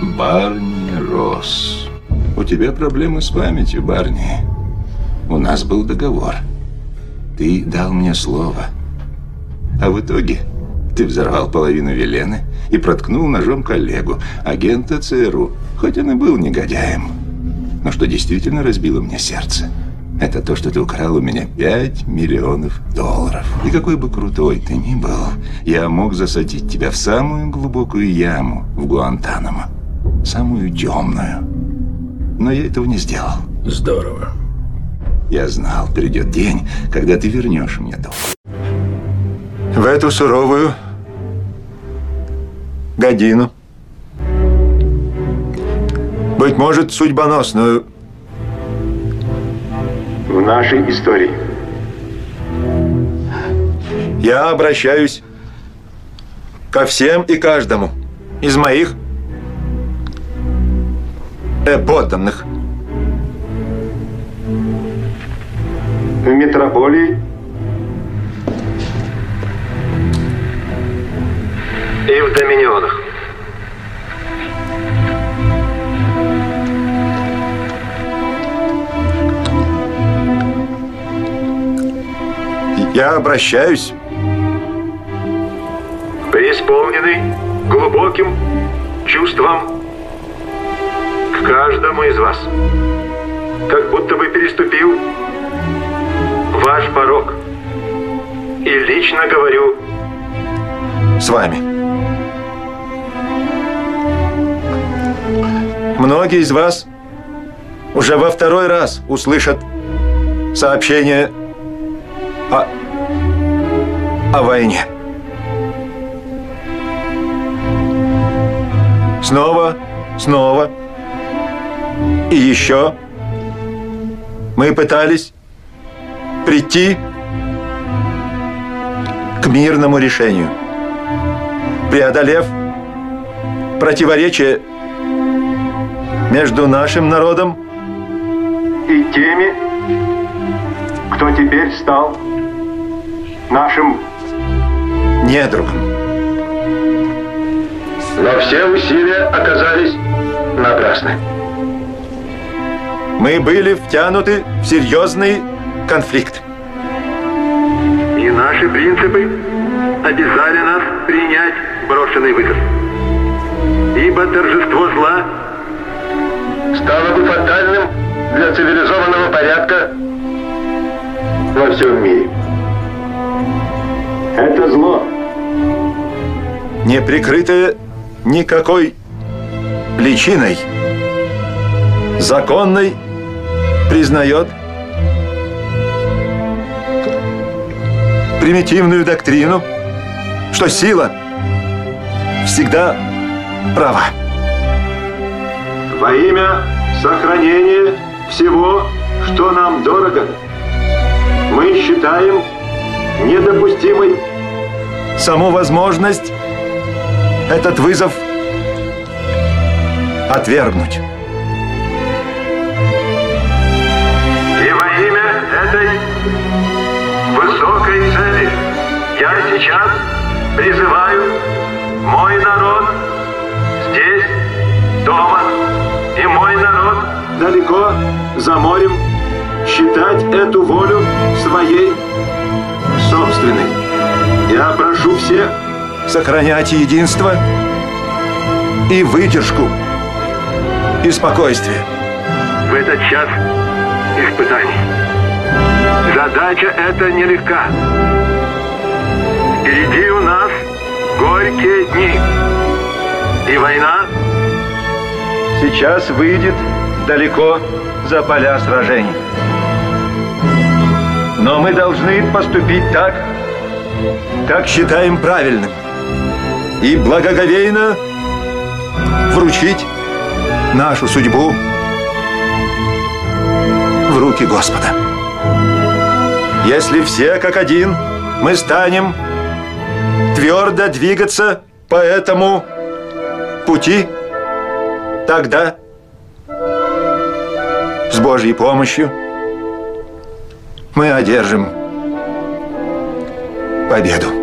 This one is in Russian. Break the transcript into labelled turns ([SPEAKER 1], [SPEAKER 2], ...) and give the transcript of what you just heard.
[SPEAKER 1] Барни Росс. У тебя проблемы с памятью, Барни. У нас был договор. Ты дал мне слово. А в итоге ты взорвал половину Велены и проткнул ножом коллегу, агента ЦРУ, хоть он и был негодяем. Но что действительно разбило мне сердце, это то, что ты украл у меня $5 миллионов. И какой бы крутой ты ни был, я мог засадить тебя в самую глубокую яму в Гуантанамо. Самую темную. Но я этого не сделал.
[SPEAKER 2] Здорово.
[SPEAKER 1] Я знал, придет день, когда ты вернешь мне долг.
[SPEAKER 3] В эту суровую годину, быть может, судьбоносную в нашей истории, я обращаюсь ко всем и каждому из моих подданных в метрополии и в доминионах. Я обращаюсь, преисполненный глубоким чувством, к каждому из вас, как будто бы переступил ваш порог, и лично говорю с вами. Многие из вас уже во второй раз услышат сообщение о войне. Снова и еще мы пытались прийти к мирному решению, преодолев противоречия между нашим народом и теми, кто теперь стал нашим недругом. Но все усилия оказались напрасны. Мы были втянуты в серьезный конфликт.
[SPEAKER 4] И наши принципы обязали нас принять брошенный вызов. Ибо торжество зла
[SPEAKER 3] стало бы фатальным для цивилизованного порядка во всем мире. Это зло, не прикрытое никакой личиной, законной признает примитивную доктрину, что сила всегда права. Во имя сохранения всего, что нам дорого, мы считаем недопустимой саму возможность этот вызов отвергнуть.
[SPEAKER 4] И во имя этой высокой цели я сейчас призываю мой народ здесь, дома, и мой народ
[SPEAKER 3] далеко за морем считать эту волю своей собственной. Я прошу всех сохранять единство и выдержку и спокойствие
[SPEAKER 4] в этот час испытаний. Задача эта нелегка. Впереди у нас горькие дни. И война
[SPEAKER 3] сейчас выйдет далеко за поля сражений. Но мы должны поступить так, как считаем правильным, и благоговейно вручить нашу судьбу в руки Господа. Если все как один мы станем твердо двигаться по этому пути, тогда с Божьей помощью мы одержим победу.